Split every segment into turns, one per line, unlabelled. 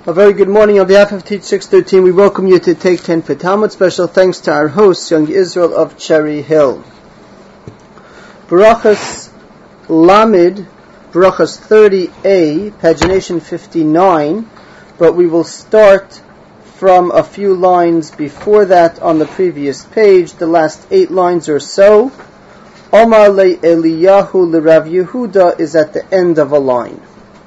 A very good morning on behalf of Teach 613. We welcome you to Take 10 for Talmud. Special thanks to our host, Young Israel of Cherry Hill. Barachas Lamed, Barachas 30a, pagination 59, but we will start from a few lines before that on the previous page, the last 8 lines or so. Omar le Eliyahu le Rav Yehuda is at the end of a line.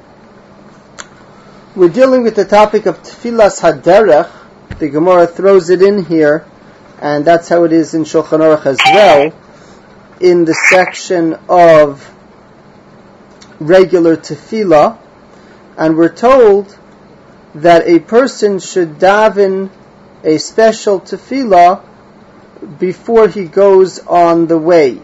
We're dealing with the topic of Tfilas Haderech. The Gemara throws it in here, and that's how it is in Shulchan Aruch as well, in the section of regular Tefillah. And we're told that a person should daven a special Tefillah before he goes on the way.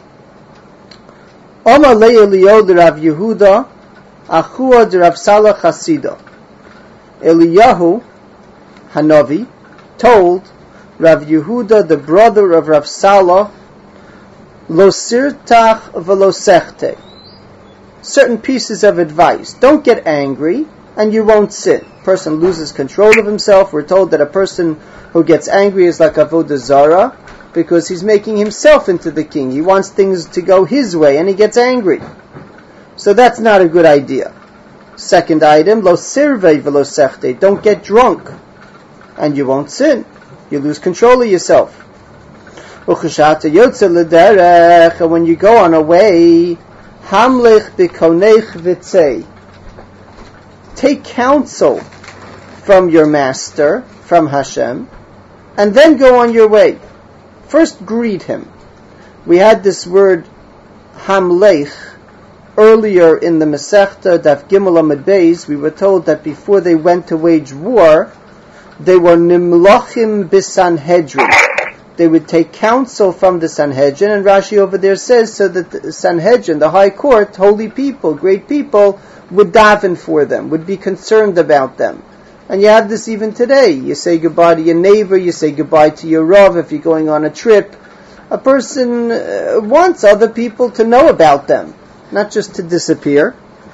Omar le Eliyahu Rav Yehuda Achua de Rav Salah Chasida. Eliyahu Hanavi told Rav Yehuda, the brother of Rav Salah, Lo sirtach v'lo sechte. Certain pieces of advice. Don't get angry and you won't sin. Person loses control of himself. We're told that a person who gets angry is like Avodah Zarah because he's making himself into the king. He wants things to go his way and he gets angry. So that's not a good idea. Second item, lo sirvei v'lo sechte. Don't get drunk, and you won't sin. You lose control of yourself. Uchashata yotze l'derech. And when you go on a way, hamlech b'konech v'tzei. Take counsel from your master, from Hashem, and then go on your way. First greet him. We had this word hamlech earlier in the Masechta, Daf Gimel Amud Beis. We were told that before they went to wage war, they were nimlachim b'Sanhedrin. They would take counsel from the Sanhedrin, and Rashi over there says so that the Sanhedrin, the high court, holy people, great people, would daven for them, would be concerned about them. And you have this even today. You say goodbye to your neighbor, you say goodbye to your Rav if you're going on a trip. A person wants other people to know about them, not just to disappear.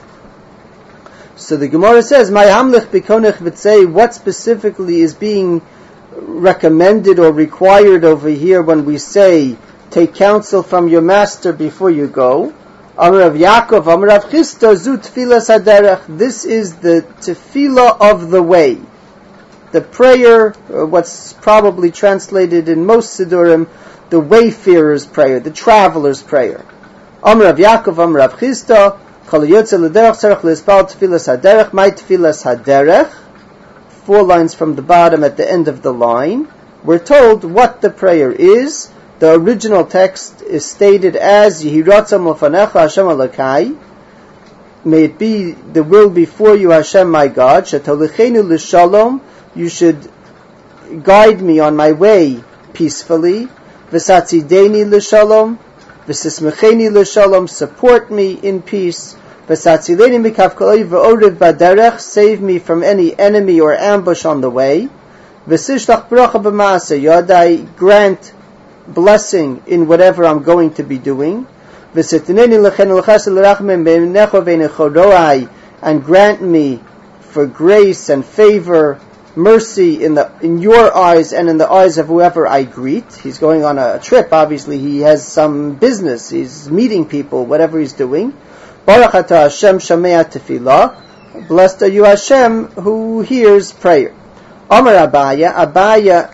So the Gemara says, "My hamlich b'konech v'tzei." What specifically is being recommended or required over here when we say take counsel from your master before you go? Amar Rav Yaakov, Amar Rav Chisda, zu tfilas haderech. This is the tefillah of the way, the prayer, what's probably translated in most Sidurim, the wayfarer's prayer, the traveler's prayer. Amar Rav Yaakov, Amar Rav Chisda, kol yotze l'derech tzarich l'spal tfilas haderech. My tfilas haderech. 4 lines from the bottom at the end of the line. We're told what the prayer is. The original text is stated as Yehi ratzon l'fanecha Hashem Elokai. May it be the will before you, Hashem my God. Shetolichenu l'shalom. You should guide me on my way peacefully. V'satzideni l'shalom. V'sismecheni l'shalom, support me in peace. V'satzileni mikav kol oiv v'oriv baderech, save me from any enemy or ambush on the way. V'sishlach bracha b'maaseh yadai, grant blessing in whatever I'm going to be doing. V'sitineni lechen l'chased l'rachmim b'necho v'nechoroai, and grant me for grace and favor, mercy in your eyes and in the eyes of whoever I greet. He's going on a trip, obviously he has some business, he's meeting people, whatever he's doing. Baruch atah Hashem shamei tefillah. Blessed are you Hashem who hears prayer. Amar Abaya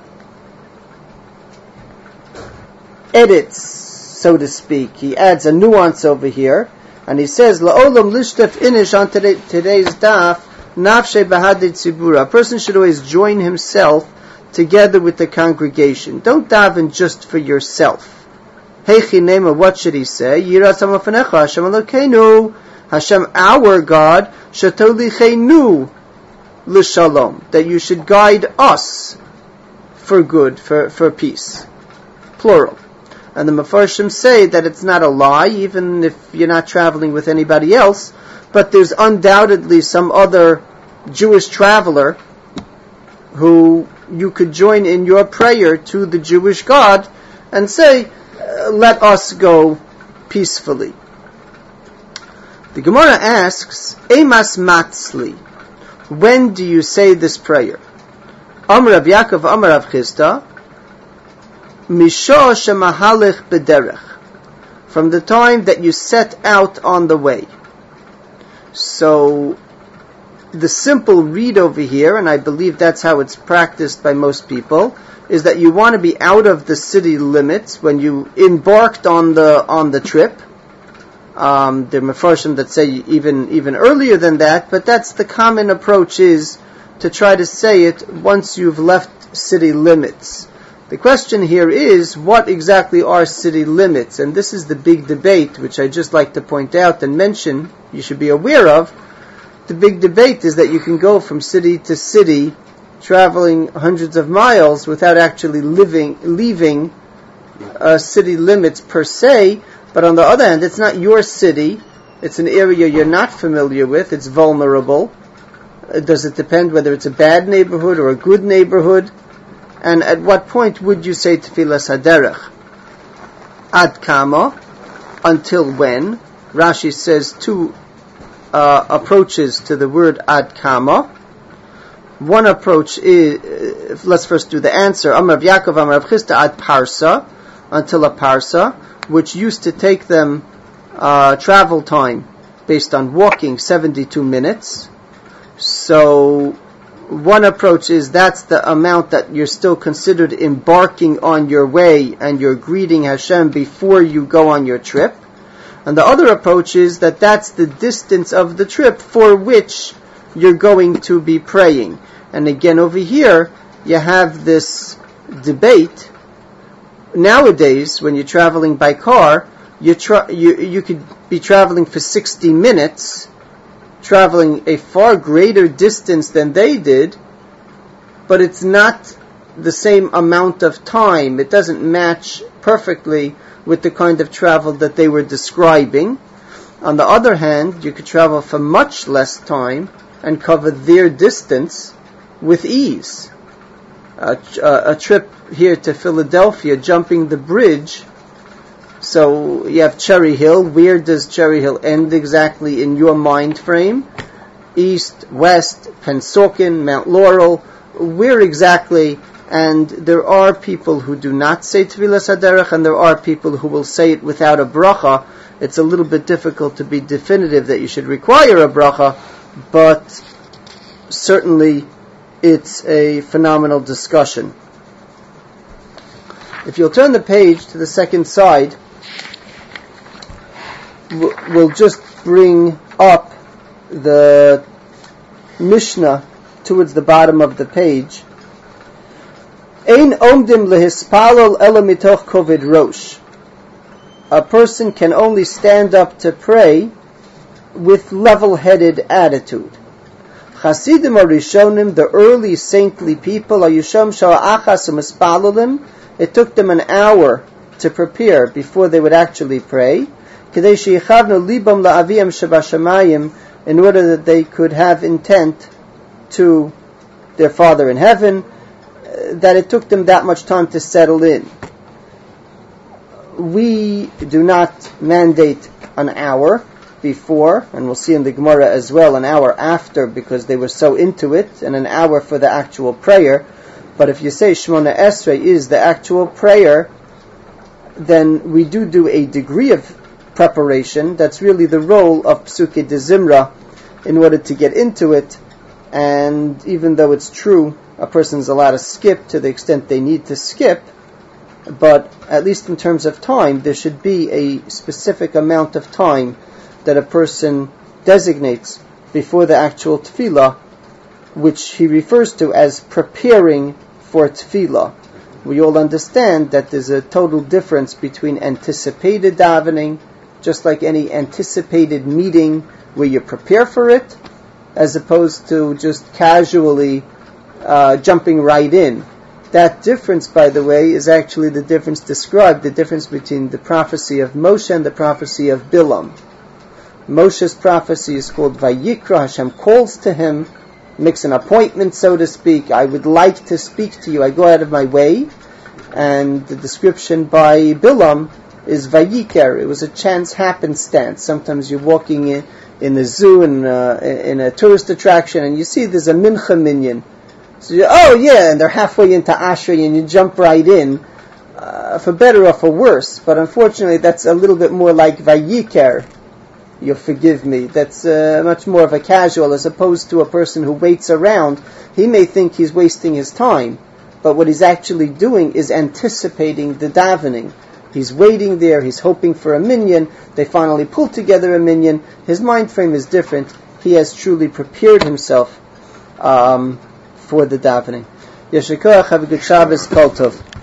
edits, so to speak. He adds a nuance over here, and he says la'olam lishtef inish on today's daf. Nafshe b'hadid tzibura. A person should always join himself together with the congregation. Don't daven just for yourself. Heichi nema, what should he say? Yiras hamafanecha Hashem Elokeinu. Hashem our God. Shetolichenu l'shalom. That you should guide us for good, for peace. Plural. And the Mefarshim say that it's not a lie, even if you're not traveling with anybody else, but there's undoubtedly some other Jewish traveler who you could join in your prayer to the Jewish God and say, let us go peacefully. The Gemara asks, Emas matzli, When do you say this prayer? Amar Rav Yaakov, Amar Rav Chisda, Misho shemahalech b'derech, from the time that you set out on the way. So, the simple read over here, and I believe that's how it's practiced by most people, is that you want to be out of the city limits when you embarked on the trip. There are Mefarshim that say even earlier than that, but that's the common approach, is to try to say it once you've left city limits. The question here is, what exactly are city limits? And this is the big debate, which I just like to point out and mention, you should be aware of. The big debate is that you can go from city to city, traveling hundreds of miles without actually leaving city limits per se. But on the other hand, it's not your city. It's an area you're not familiar with. It's vulnerable. Does it depend whether it's a bad neighborhood or a good neighborhood? And at what point would you say Tfilas HaDerech? Ad kama, until when? Rashi says two approaches to the word ad kama. One approach is, let's first do the answer. Amar Rav Yaakov, Amar Rav Chisda, ad parsa, until a parsa, which used to take them travel time based on walking 72 minutes. So one approach is that's the amount that you're still considered embarking on your way and you're greeting Hashem before you go on your trip. And the other approach is that that's the distance of the trip for which you're going to be praying. And again, over here, you have this debate. Nowadays, when you're traveling by car, you could be traveling for 60 minutes, traveling a far greater distance than they did, but it's not the same amount of time. It doesn't match perfectly with the kind of travel that they were describing. On the other hand, you could travel for much less time and cover their distance with ease. A trip here to Philadelphia, jumping the bridge. So you have Cherry Hill. Where does Cherry Hill end exactly in your mind frame? East, west, Pennsauken, Mount Laurel. Where exactly? And there are people who do not say Tfilas HaDerech, and there are people who will say it without a bracha. It's a little bit difficult to be definitive that you should require a bracha, but certainly it's a phenomenal discussion. If you'll turn the page to the second side, we'll just bring up the Mishnah towards the bottom of the page. Ein omdim lehispalol ela mitoch koved rosh. A person can only stand up to pray with level-headed attitude. Chasidim Arishonim, the early saintly people, Ayusham Sha'achas U'Mispalolim, it took them an hour to prepare before they would actually pray. Kedei she'yichavnu libam la'aviyam shebashamayim, in order that they could have intent to their Father in heaven, that it took them that much time to settle in. We do not mandate an hour before, and we'll see in the Gemara as well, an hour after, because they were so into it, and an hour for the actual prayer. But if you say Shemona Esrei is the actual prayer, then we do a degree of preparation. That's really the role of Psukei de Zimra in order to get into it. And even though it's true, a person's allowed to skip to the extent they need to skip, but at least in terms of time, there should be a specific amount of time that a person designates before the actual tefillah, which he refers to as preparing for tefillah. We all understand that there's a total difference between anticipated davening, just like any anticipated meeting where you prepare for it, as opposed to just casually jumping right in. That difference, by the way, is actually the difference described, the difference between the prophecy of Moshe and the prophecy of Bilam. Moshe's prophecy is called Vayikra. Hashem calls to him, makes an appointment, so to speak. I would like to speak to you. I go out of my way. And the description by Bilam is Vayiker. It was a chance happenstance. Sometimes you're walking in a zoo, in a tourist attraction, and you see there's a mincha minyan. So and they're halfway into Ashrei, and you jump right in, for better or for worse. But unfortunately, that's a little bit more like Vayiker. You'll forgive me. That's much more of a casual, as opposed to a person who waits around. He may think he's wasting his time, but what he's actually doing is anticipating the davening. He's waiting there, he's hoping for a minyan, they finally pull together a minyan, his mind frame is different, he has truly prepared himself for the davening. Yeshikoach, have a good Shabbos, Kol Tov.